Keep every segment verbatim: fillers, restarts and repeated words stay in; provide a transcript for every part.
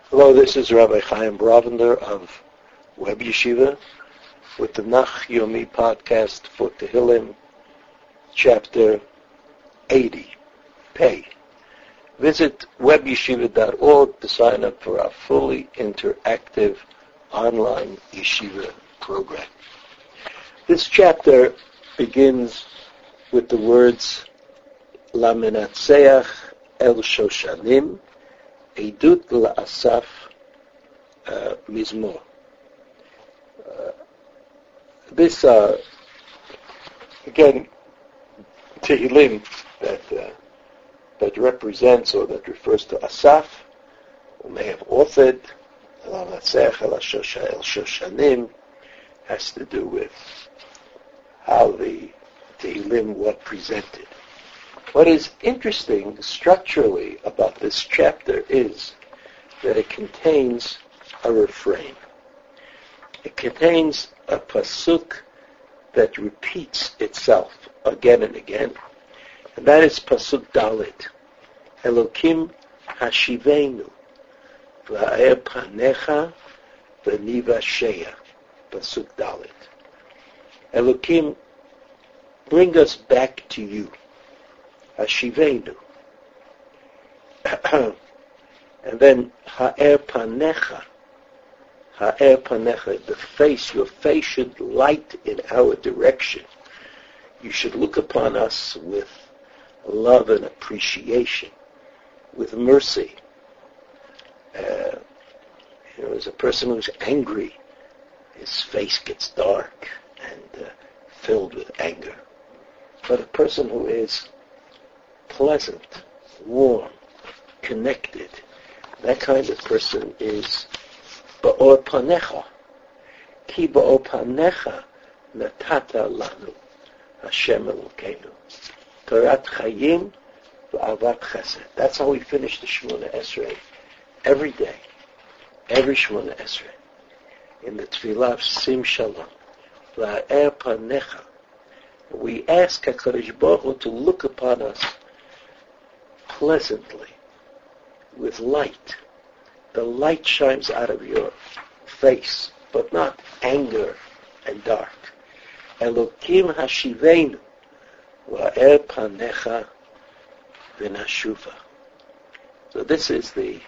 Hello, this is Rabbi Chaim Bravender of Web Yeshiva with the Nach Yomi podcast for Tehillim, chapter eighty, Pay. Visit web yeshiva dot org to sign up for our fully interactive online yeshiva program. This chapter begins with the words La Menatseach El Shoshanim Eidut La'asaf uh, Mizmor. Uh, this, uh, again, Tehillim that uh, that represents or that refers to Asaf, who may have authored El Menatseach El Shoshanim, has to do with how the Tehillim were presented. What is interesting structurally about this chapter is that it contains a refrain. It contains a pasuk that repeats itself again and again, and that is pasuk Dalet. Elokim hashivenu v'a'er panecha v'nivasheya. Pasuk Dalet. Elokim, bring us back to you. Hashivenu. And then ha'er panecha. Ha'er panecha. The face, your face should light in our direction. You should look upon us with love and appreciation, with mercy. Uh, you know, as a person who's angry, his face gets dark and uh, filled with anger. But a person who is pleasant, warm, connected, that kind of person is ba'or panecha. Ki ba'or panecha natata lanu Hashem Elokeinu. Torat chayim v'avat chesed. That's how we finish the Shemona Esrei every day, every Shemona Esrei. In the Tefillah of Sim Shalom, La'er panecha. We ask HaKadosh Baruch Hu to look upon us pleasantly, with light. The light shines out of your face, but not anger and dark. Elokim hashivenu va'er panecha v'nashuva. So this is the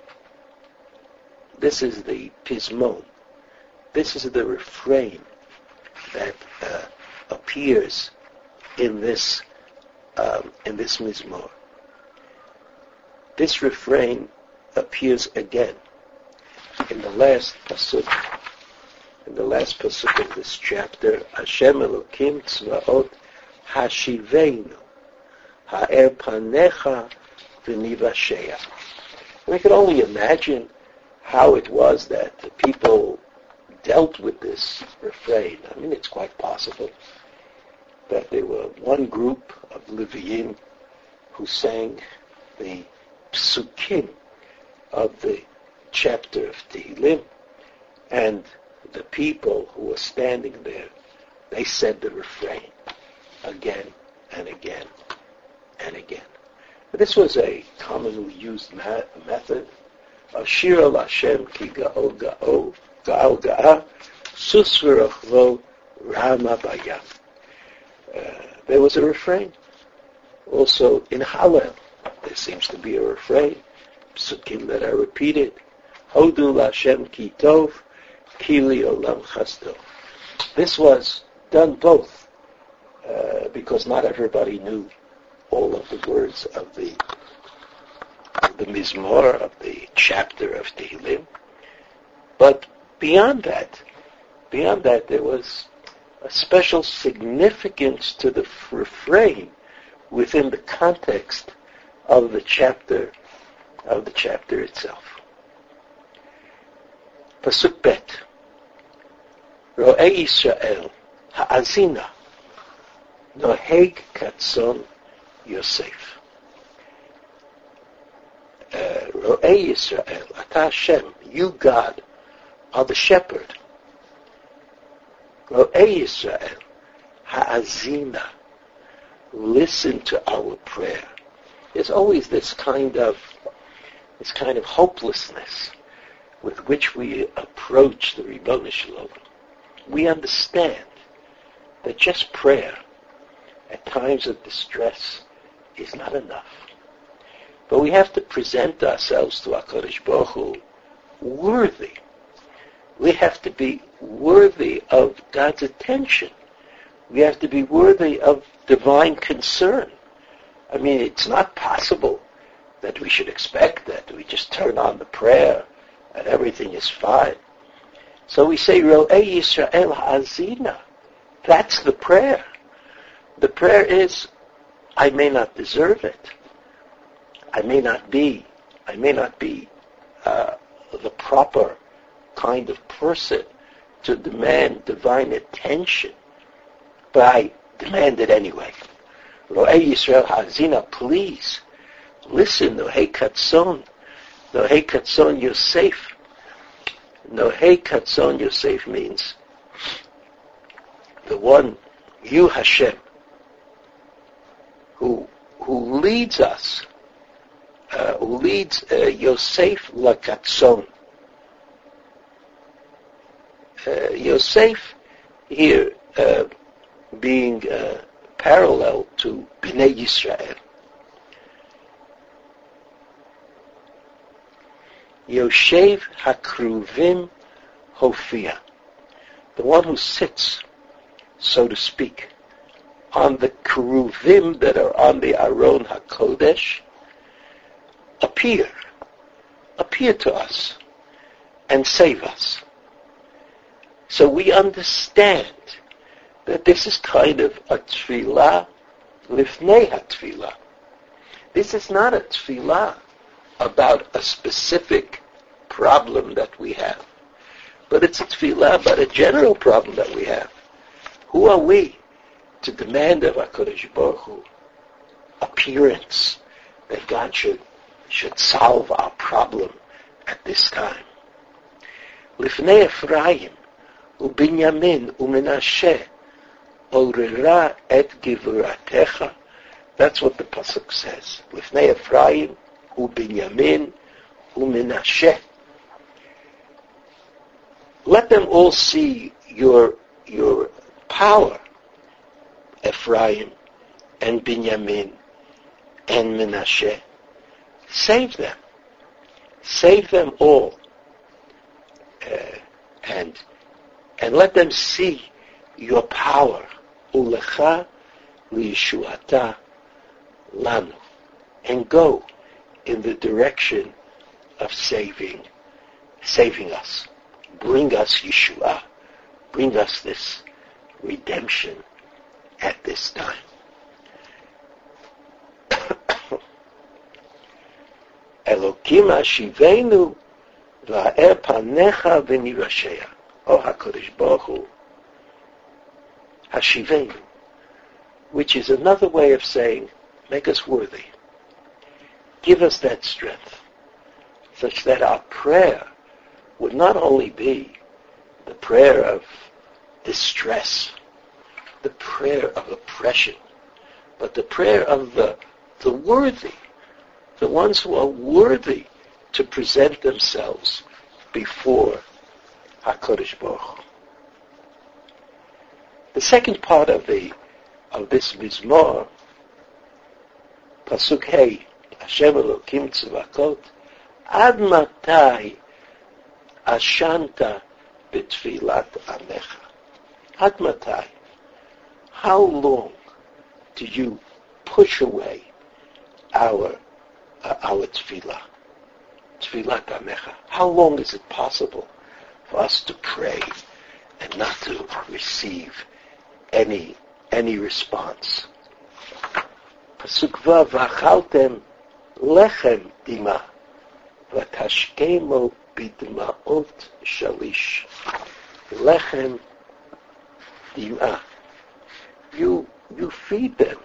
this is the pismon. This is the refrain that uh, appears in this um, in this mizmor. This refrain appears again in the last pasuk. In the last pasuk of this chapter, Hashem Elokim Tzvaot Hashivenu Ha'er Panecha V'nivasheya. We can only imagine how it was that the people dealt with this refrain. I mean, it's quite possible that there were one group of Leviim who sang the psukim of the chapter of Tehillim, and the people who were standing there, they said the refrain again and again and again. This was a commonly used ma- method of Shir al Hashem ki ga'o ga'o ga'al ga'a sus v'rochvo rama bayam. There was a refrain. Also in Hallel, there seems to be a refrain, psukim that are repeated. Hodu l'Hashem ki tov, ki li olam chasdo. This was done both, uh, because not everybody knew all of the words of the of the mizmor, of the chapter of Tehillim. But beyond that, beyond that, there was a special significance to the refrain within the context of the chapter of the chapter itself. Pasuk Bet. Ro'ei Yisrael ha'azina noheg katzon Yosef. Ro'ei Yisrael, Ata Hashem, you God are the shepherd. Ro'ei Yisrael ha'azina, listen to our prayer. There's always this kind of this kind of hopelessness with which we approach the Ribono Shel Olam, we understand that just prayer at times of distress is not enough. But we have to present ourselves to HaKadosh Baruch Hu worthy. We have to be worthy of God's attention. We have to be worthy of divine concern. I mean, it's not possible that we should expect that we just turn on the prayer and everything is fine. So we say, Ro'ei Yisrael Ha'azina. That's the prayer. The prayer is, I may not deserve it. I may not be, I may not be uh, the proper kind of person to demand divine attention, but I demand it anyway. Ro'ei Yisrael Ha'azina, please listen. Nohei Katzon, Nohei Katzon Yosef. Nohei Katzon Yosef means the one, you Hashem, who who leads us, uh, who leads uh, Yosef LaKatzon. Uh, Yosef here uh, being uh, parallel to Bnei Yisrael. Yoshev Hakruvim Hofia, the one who sits, so to speak, on the Keruvim that are on the Aron HaKodesh, appear, appear to us and save us. So we understand that this is kind of a tefillah lifnei ha-tefillah. This is not a tefillah about a specific problem that we have, but it's a tefillah about a general problem that we have. Who are we to demand of HaKadosh Baruch Hu appearance, that God should should solve our problem at this time? Lifnei Ephraim uBinyamin uMenashe orera et givuratecha. That's what the pasuk says. Lifnei Ephraim uBinyamin uMenashe. Let them all see your your power, Ephraim and Binyamin and Menashe. Save them. Save them all. Uh, and and let them see your power. Ulecha liyeshuata lanu. And go in the direction of saving, saving us. Bring us Yeshua. Bring us this redemption at this time. Elokim hashivenu va'er panecha v'nirasheya. Oh HaKadosh Baruch Hu, hashivenu, which is another way of saying, make us worthy. Give us that strength, such that our prayer would not only be the prayer of distress, the prayer of oppression, but the prayer of the, the worthy, the ones who are worthy to present themselves before HaKadosh Baruch Hu. The second part of the of this Mizmor, Pasuk Hey, Hashem Elokim Tzvakot, Ad Matai Ashanta B'Tfilat Amecha. Ad Matai. How long do you push away our uh, our tefillah, tefillat amecha? How long is it possible for us to pray and not to receive any any response? Pasuk Vav, v'achaltem lechem dima v'tashkemo b'dmaot shalish. Lechem dima. You you feed them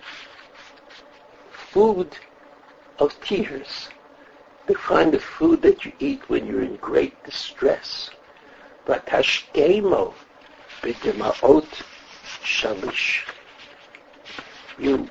food of tears, the kind of food that you eat when you're in great distress. V'tashkemo b'dmaot shalish. You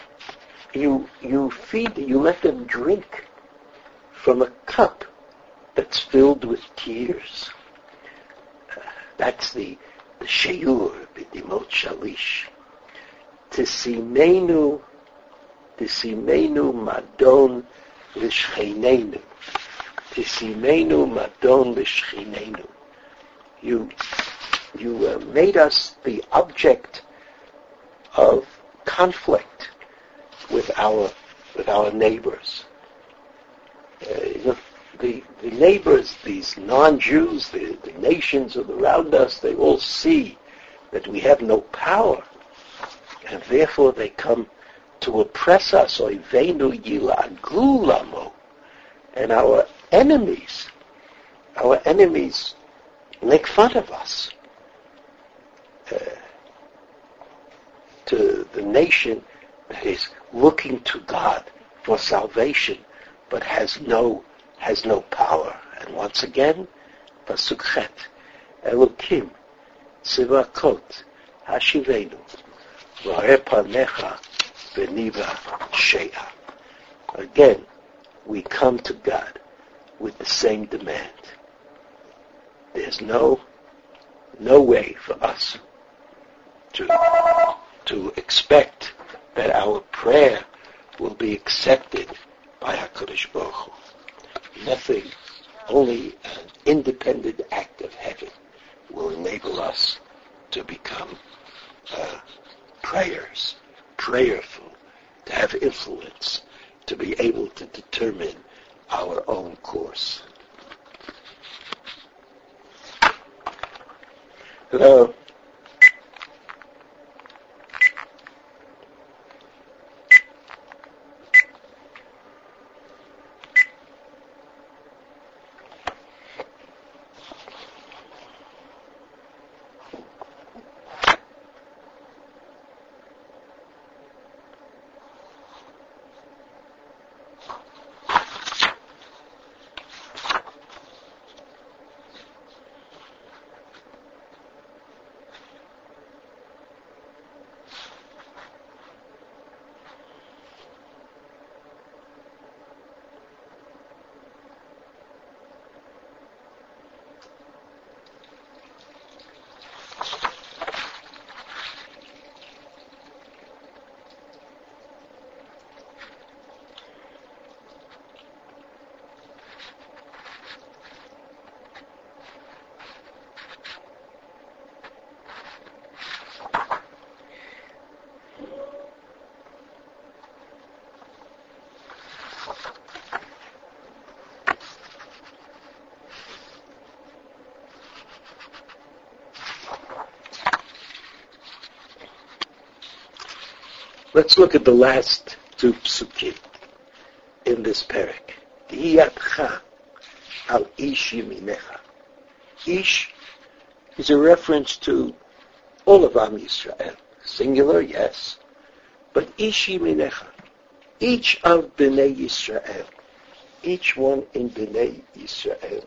you you feed, you let them drink from a cup that's filled with tears. Uh, that's the the sheyur b'dimot shalish. Tisimenu, tisimenu madon l'shchinenu. Tisimenu madon l'shchinenu. You, you uh, made us the object of conflict with our with our neighbors. Uh, the, the, the neighbors, these non-Jews, the, the nations around us, they all see that we have no power, and therefore they come to oppress us. Oivenu yilaglu lamo. And our enemies, our enemies make fun of us. Uh, to the nation that is looking to God for salvation, but has no has no power. And once again, pasuk chet, Elokim tzivakot hashivenu v'areh panecha v'niva she'ah. Again, we come to God with the same demand. There's no no way for us to to expect that our prayer will be accepted by HaKadosh Baruch Hu. Nothing, only an independent act of heaven will enable us to become uh, prayers, prayerful, to have influence, to be able to determine our own course. Hello. Let's look at the last two psukim in this parak. Hiyatcha al ish yeminecha. Ish is a reference to all of Am Yisrael. Singular, yes, but ish yeminecha. Each of Bnei Yisrael, each one in Bnei Yisrael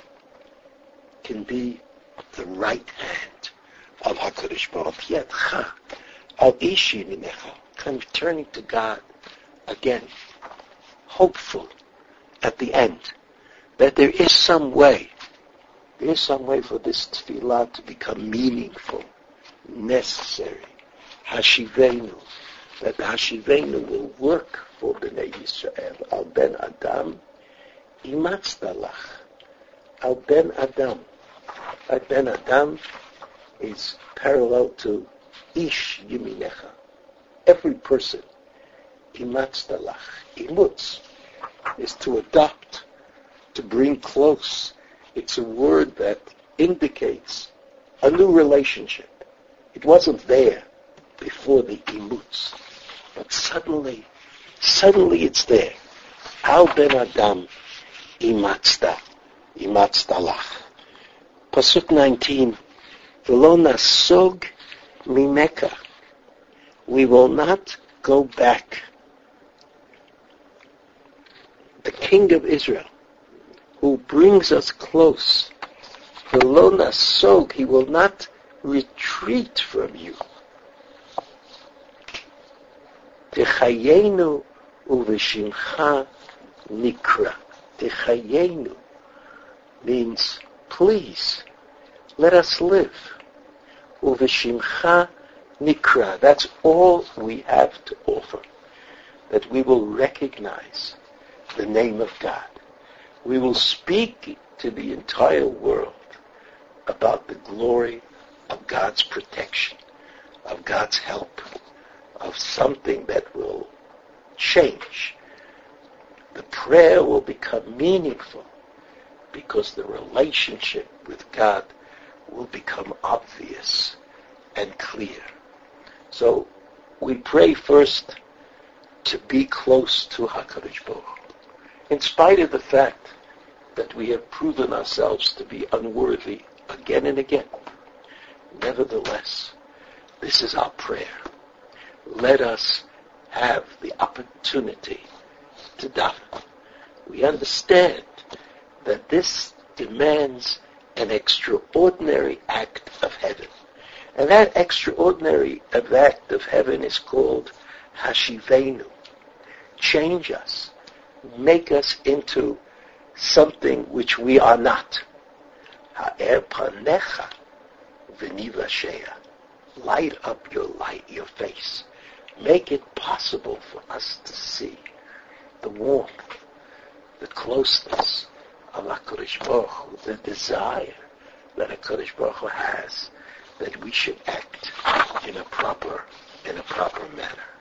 can be the right hand of HaKadosh Baruch Hu. Hiyatcha al ish yeminecha. I'm turning to God again, hopeful at the end that there is some way, there is some way for this tefillah to become meaningful, necessary. Hashivenu, that the Hashivenu will work for Bnei Yisrael. Al ben Adam, imatztalach. Al ben Adam. Al ben Adam is parallel to ish yiminecha. Every person, imatztalach, imutz, is to adopt, to bring close. It's a word that indicates a new relationship. It wasn't there before the imutz, but suddenly, suddenly it's there. Al ben Adam, imatzta, imatztalach. Pasuk nineteen, v'lo nasog mimeka. We will not go back. The King of Israel, who brings us close, v'lo nasog, he will not retreat from you. Techayenu uv'shimcha nikra. Techayenu. means, please, let us live. Uveshimcha nikra. That's all we have to offer. That we will recognize the name of God. We will speak to the entire world about the glory of God's protection, of God's help, of something that will change. The prayer will become meaningful because the relationship with God will become obvious and clear. So we pray first to be close to HaKadosh Baruch Hu, in spite of the fact that we have proven ourselves to be unworthy again and again. Nevertheless, this is our prayer. Let us have the opportunity to daven. We understand that this demands an extraordinary act of heaven. And that extraordinary act of heaven is called Hashivenu. Change us. Make us into something which we are not. Ha'er panecha v'nivashea. Light up your light, your face. Make it possible for us to see the warmth, the closeness of HaKadosh Baruch Hu, the desire that HaKadosh Baruch Hu has, that we should act in a proper, in a proper manner.